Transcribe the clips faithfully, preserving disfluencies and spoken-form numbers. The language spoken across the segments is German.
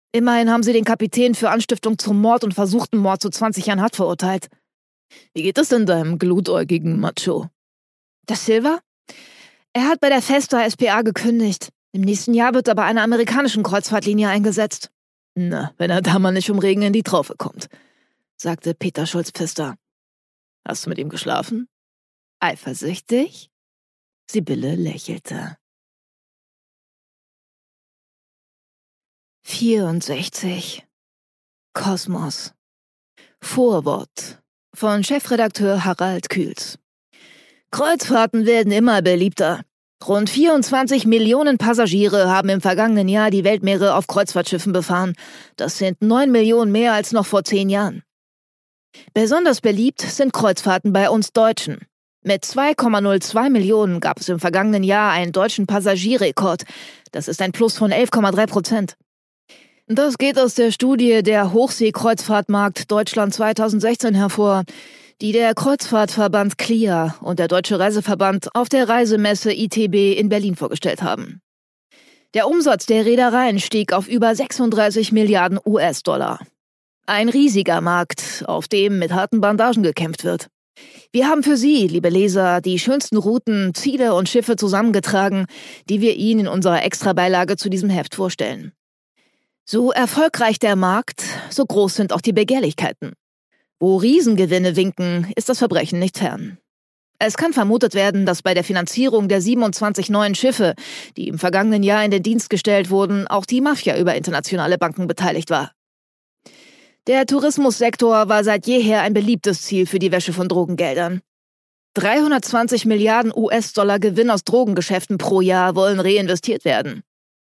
Immerhin haben sie den Kapitän für Anstiftung zum Mord und versuchten Mord zu zwanzig Jahren Haft verurteilt. Wie geht es denn deinem glutäugigen Macho? Der Silver? Er hat bei der Festa S P A gekündigt. Im nächsten Jahr wird er bei einer amerikanischen Kreuzfahrtlinie eingesetzt. Na, wenn er da mal nicht um Regen in die Traufe kommt, sagte Peter Schulz-Pfister. Hast du mit ihm geschlafen? Eifersüchtig? Sibylle lächelte. vierundsechzig. Kosmos. Vorwort von Chefredakteur Harald Kühls. Kreuzfahrten werden immer beliebter. Rund vierundzwanzig Millionen Passagiere haben im vergangenen Jahr die Weltmeere auf Kreuzfahrtschiffen befahren. Das sind neun Millionen mehr als noch vor zehn Jahren. Besonders beliebt sind Kreuzfahrten bei uns Deutschen. Mit zwei Komma null zwei Millionen gab es im vergangenen Jahr einen deutschen Passagierrekord. Das ist ein Plus von elf Komma drei Prozent. Das geht aus der Studie der Hochseekreuzfahrtmarkt Deutschland zweitausendsechzehn hervor, die der Kreuzfahrtverband C L I A und der Deutsche Reiseverband auf der Reisemesse I T B in Berlin vorgestellt haben. Der Umsatz der Reedereien stieg auf über sechsunddreißig Milliarden U S-Dollar. Ein riesiger Markt, auf dem mit harten Bandagen gekämpft wird. Wir haben für Sie, liebe Leser, die schönsten Routen, Ziele und Schiffe zusammengetragen, die wir Ihnen in unserer Extrabeilage zu diesem Heft vorstellen. So erfolgreich der Markt, so groß sind auch die Begehrlichkeiten. Wo Riesengewinne winken, ist das Verbrechen nicht fern. Es kann vermutet werden, dass bei der Finanzierung der siebenundzwanzig neuen Schiffe, die im vergangenen Jahr in den Dienst gestellt wurden, auch die Mafia über internationale Banken beteiligt war. Der Tourismussektor war seit jeher ein beliebtes Ziel für die Wäsche von Drogengeldern. dreihundertzwanzig Milliarden U S-Dollar Gewinn aus Drogengeschäften pro Jahr wollen reinvestiert werden.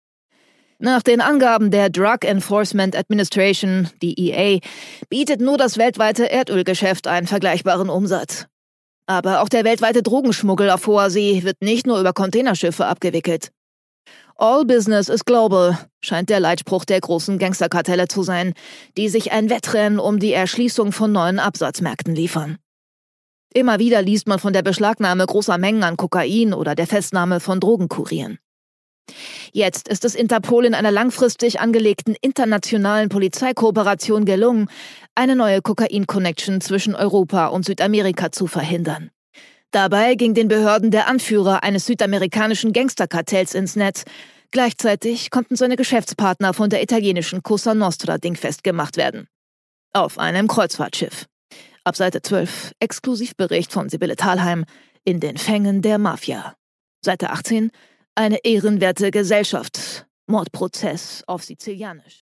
Nach den Angaben der Drug Enforcement Administration, D E A, bietet nur das weltweite Erdölgeschäft einen vergleichbaren Umsatz. Aber auch der weltweite Drogenschmuggel auf hoher See wird nicht nur über Containerschiffe abgewickelt. All business is global, scheint der Leitspruch der großen Gangsterkartelle zu sein, die sich ein Wettrennen um die Erschließung von neuen Absatzmärkten liefern. Immer wieder liest man von der Beschlagnahme großer Mengen an Kokain oder der Festnahme von Drogenkurieren. Jetzt ist es Interpol in einer langfristig angelegten internationalen Polizeikooperation gelungen, eine neue Kokain-Connection zwischen Europa und Südamerika zu verhindern. Dabei ging den Behörden der Anführer eines südamerikanischen Gangsterkartells ins Netz. Gleichzeitig konnten seine Geschäftspartner von der italienischen Cosa Nostra dingfest gemacht werden. Auf einem Kreuzfahrtschiff. Ab Seite zwölf, Exklusivbericht von Sibylle Thalheim, in den Fängen der Mafia. Seite achtzehn, eine ehrenwerte Gesellschaft. Mordprozess auf Sizilianisch.